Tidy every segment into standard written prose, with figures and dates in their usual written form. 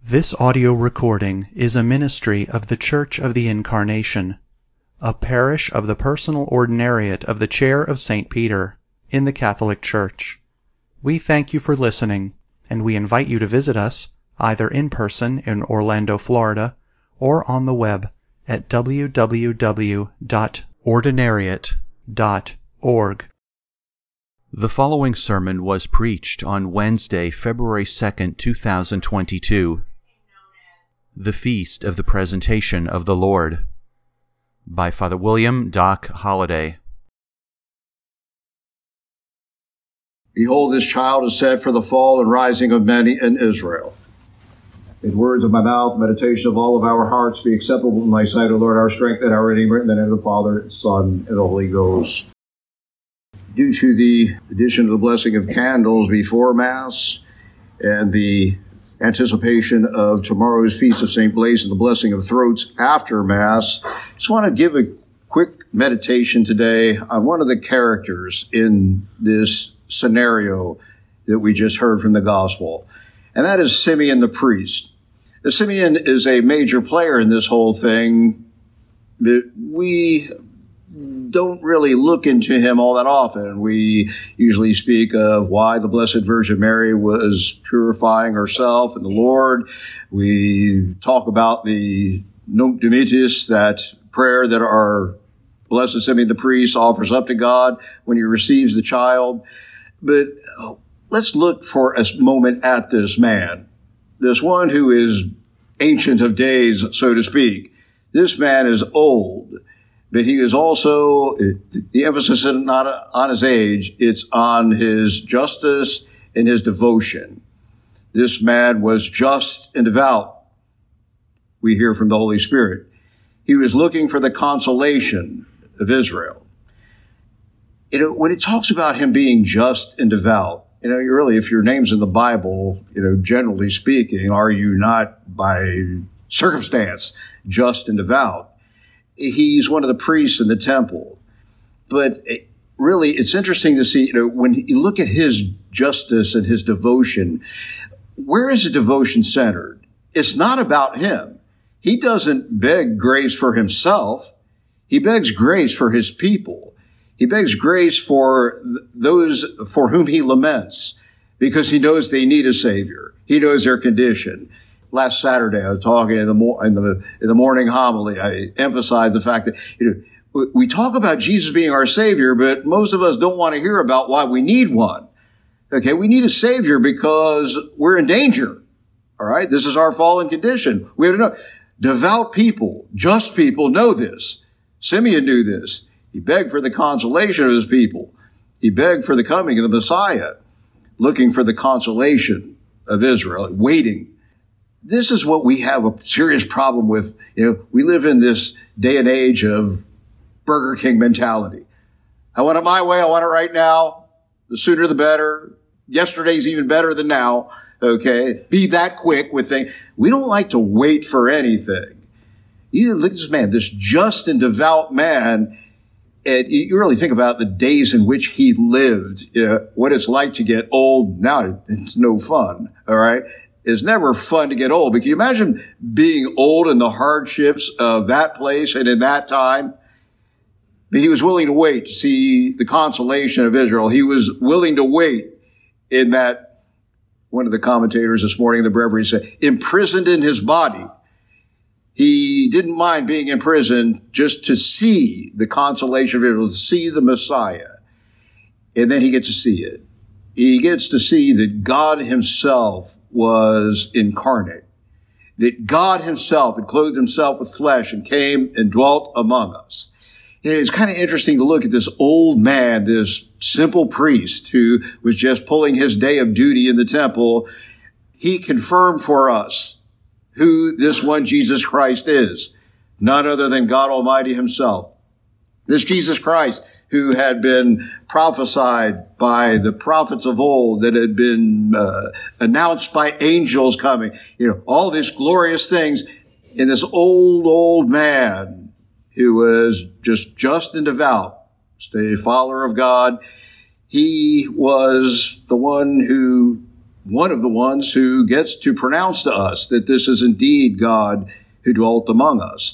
This audio recording is a ministry of the Church of the Incarnation, a parish of the Personal Ordinariate of the Chair of St. Peter, in the Catholic Church. We thank you for listening, and we invite you to visit us, either in person in Orlando, Florida, or on the web at www.ordinariate.org. The following sermon was preached on Wednesday, February 2nd, 2022, the Feast of the Presentation of the Lord, by Father William Doc Holliday. Behold, this child is set for the fall and rising of many in Israel. In words of my mouth, meditation of all of our hearts be acceptable in thy sight, O Lord, our strength and our Redeemer, in the name of the Father, Son, and the Holy Ghost. Due to the addition of the blessing of candles before Mass and the anticipation of tomorrow's Feast of St. Blaise and the blessing of throats after Mass, I just want to give a quick meditation today on one of the characters in this scenario that we just heard from the Gospel, and that is Simeon the priest. Now, Simeon is a major player in this whole thing, but we don't really look into him all that often. We usually speak of why the Blessed Virgin Mary was purifying herself in the Lord. We talk about the Nunc Dimittis, that prayer that our Blessed Simeon the priest offers up to God when he receives the child. But let's look for a moment at this man, this one who is ancient of days, so to speak. This man is old, but he is also, the emphasis is not on his age, it's on his justice and his devotion. This man was just and devout, we hear from the Holy Spirit. He was looking for the consolation of Israel. When it talks about him being just and devout, really, if your name's in the Bible, generally speaking, are you not by circumstance just and devout? He's one of the priests in the temple. But really, it's interesting to see, when you look at his justice and his devotion, where is the devotion centered? It's not about him. He doesn't beg grace for himself. He begs grace for his people. He begs grace for those for whom he laments, because he knows they need a Savior. He knows their condition. Last Saturday, I was talking in the morning homily. I emphasized the fact that we talk about Jesus being our Savior, but most of us don't want to hear about why we need one. Okay, we need a Savior because we're in danger. All right, this is our fallen condition. We have to know. Devout people, just people know this. Simeon knew this. He begged for the consolation of his people. He begged for the coming of the Messiah, looking for the consolation of Israel, waiting. This is what we have a serious problem with. We live in this day and age of Burger King mentality. I want it my way. I want it right now. The sooner the better. Yesterday's even better than now. Okay. Be that quick with things. We don't like to wait for anything. You look at this man, this just and devout man. And you really think about the days in which he lived, what it's like to get old. Now it's no fun. All right. It's never fun to get old. But can you imagine being old and the hardships of that place and in that time? But he was willing to wait to see the consolation of Israel. He was willing to wait in that, one of the commentators this morning in the breviary said, imprisoned in his body. He didn't mind being in prison just to see the consolation of Israel, to see the Messiah. And then he gets to see it. He gets to see that God himself was incarnate, that God himself had clothed himself with flesh and came and dwelt among us. And it's kind of interesting to look at this old man, this simple priest who was just pulling his day of duty in the temple. He confirmed for us who this one Jesus Christ is, none other than God Almighty himself. This Jesus Christ who had been prophesied by the prophets of old, that had been announced by angels coming, all these glorious things in this old man who was just and devout, a follower of God. He was the one who one of the ones who gets to pronounce to us that this is indeed God who dwelt among us.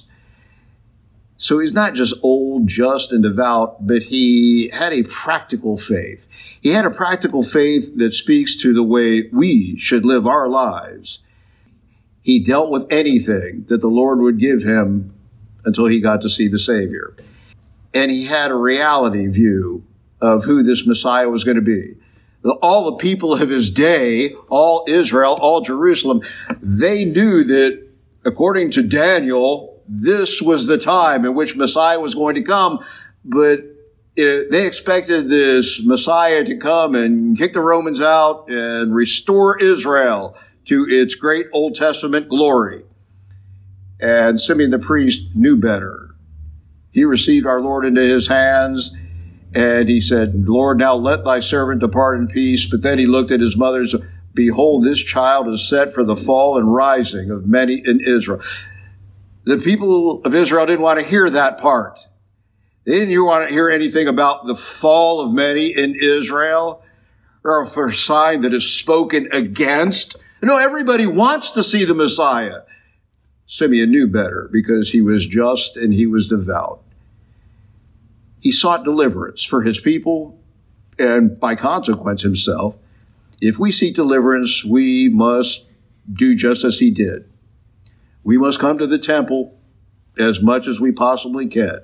So he's not just old, just, and devout, but he had a practical faith. He had a practical faith that speaks to the way we should live our lives. He dealt with anything that the Lord would give him until he got to see the Savior. And he had a reality view of who this Messiah was going to be. All the people of his day, all Israel, all Jerusalem, they knew that, according to Daniel, this was the time in which Messiah was going to come, but they expected this Messiah to come and kick the Romans out and restore Israel to its great Old Testament glory. And Simeon the priest knew better. He received our Lord into his hands, and he said, Lord, now let thy servant depart in peace. But then he looked at his mother and said, behold, this child is set for the fall and rising of many in Israel. The people of Israel didn't want to hear that part. They didn't want to hear anything about the fall of many in Israel or for a sign that is spoken against. No, everybody wants to see the Messiah. Simeon knew better because he was just and he was devout. He sought deliverance for his people and by consequence himself. If we seek deliverance, we must do just as he did. We must come to the temple as much as we possibly can.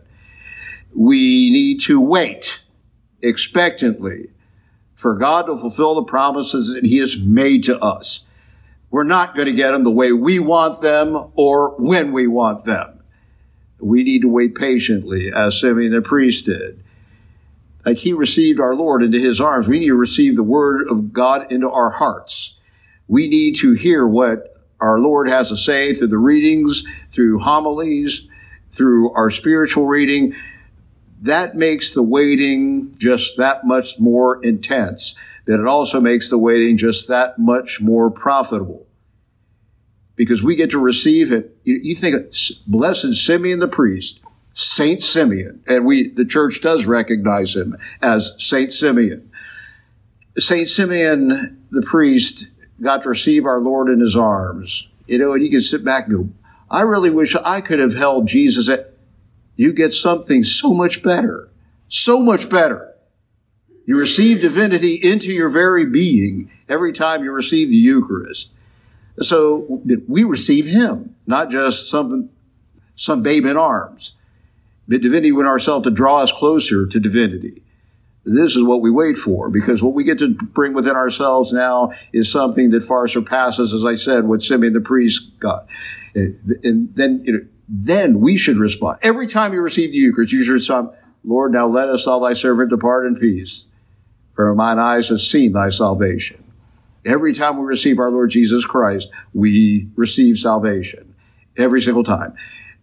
We need to wait expectantly for God to fulfill the promises that he has made to us. We're not going to get them the way we want them or when we want them. We need to wait patiently, as Simeon the priest did. Like he received our Lord into his arms, we need to receive the word of God into our hearts. We need to hear what our Lord has to say through the readings, through homilies, through our spiritual reading. That makes the waiting just that much more intense. But it also makes the waiting just that much more profitable. Because we get to receive it. You think of blessed Simeon the priest, Saint Simeon, and the church does recognize him as Saint Simeon. Saint Simeon the priest got to receive our Lord in his arms. And you can sit back and go, I really wish I could have held Jesus. You get something so much better. So much better. You receive divinity into your very being every time you receive the Eucharist. So we receive him, not just some babe in arms, but divinity in ourselves to draw us closer to divinity. This is what we wait for, because what we get to bring within ourselves now is something that far surpasses, as I said, what Simeon the priest got. And then we should respond. Every time you receive the Eucharist, you should respond, Lord, now lettest thou thy servant depart in peace, for mine eyes have seen thy salvation. Every time we receive our Lord Jesus Christ, we receive salvation. Every single time.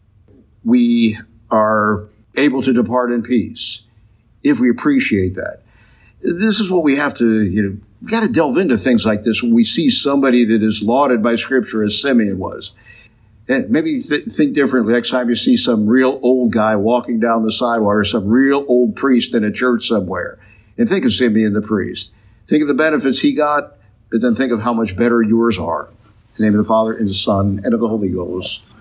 We are able to depart in peace if we appreciate that. This is what we have to, we got to delve into things like this when we see somebody that is lauded by Scripture as Simeon was. And maybe think differently next time you see some real old guy walking down the sidewalk or some real old priest in a church somewhere. And think of Simeon the priest. Think of the benefits he got, but then think of how much better yours are. In the name of the Father, and the Son, and of the Holy Ghost.